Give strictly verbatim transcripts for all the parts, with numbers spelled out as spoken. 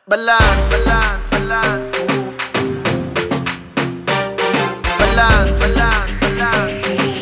Balance, balance, balance, balance.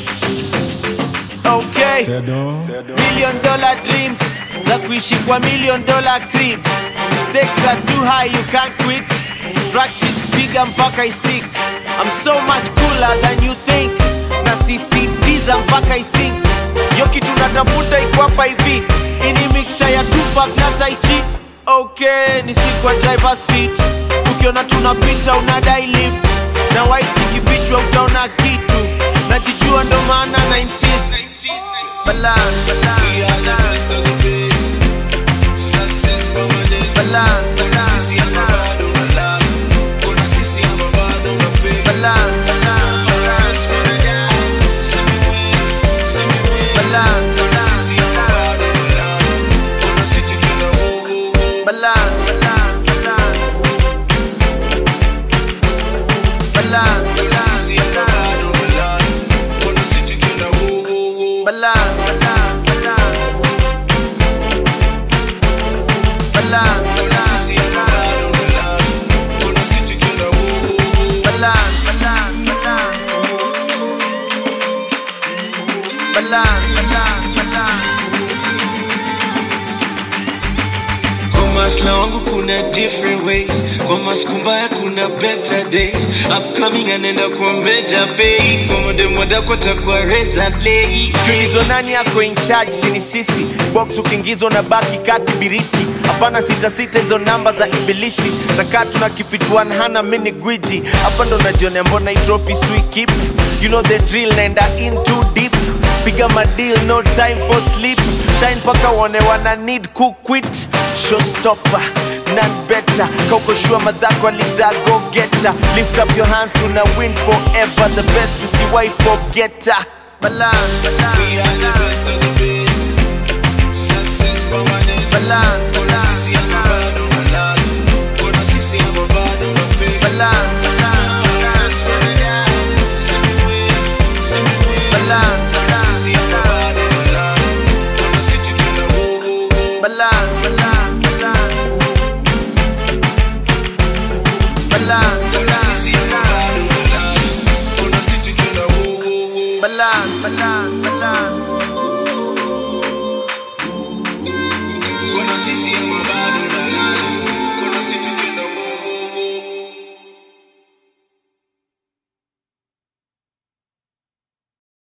Okay, million dollar dreams za kuishi kwa million dollar cribs. Stakes are too high, you can't quit. Practice bigger mpaka I stick. I'm so much cooler than you think. Na sisitiza mpaka I sink. Yo kitu natafuta iko hapa hivi. Ini mixture ya Tupac na Tai Chi. Okay, ni siku ya driver seat. Ukiona tunapita unadai lift. Na white ikifichwa utaona kitu. Najijua ndo maana na insist. Balance, we are the best of the best. Success permanent. balance, Sisi ama bado na love. Kuna sisi ama bado na fake. balance, Balance, see me win, see me win. balance, Sisi ama bado na love. Kuna sisi tuna wo wo wo. balance, balance, Sisi ama bado na love. Kuna sisi tuna wo wo wo. balance, balance, Sisi ama bado na love. Kuna sisi tuna wo wo wo. balance, balance. Kwa masla wangu kuna different ways. Kwa maskumbaya kuna better days. Upcoming anenda kwa meja pay. Kwa mode moda kwa takwa reza play. Tulizo nani yako in charge sini sisi. Box ukingizwa na baki kati biriti. Hapana sita sita hizo namba za ibilisi. Na katu na keep it one hana mini gwiji. Hapa ndo najione mbona hii trophy sweet keep. You know the drill nenda in too deep. Piga madeal no time for sleep. Shine paka wone wana need cook quit. Showstopper, not better. Kauko shua madhako aliza go getter. Lift up your hands to na win forever. The best to see why forget her. Balance, We are the best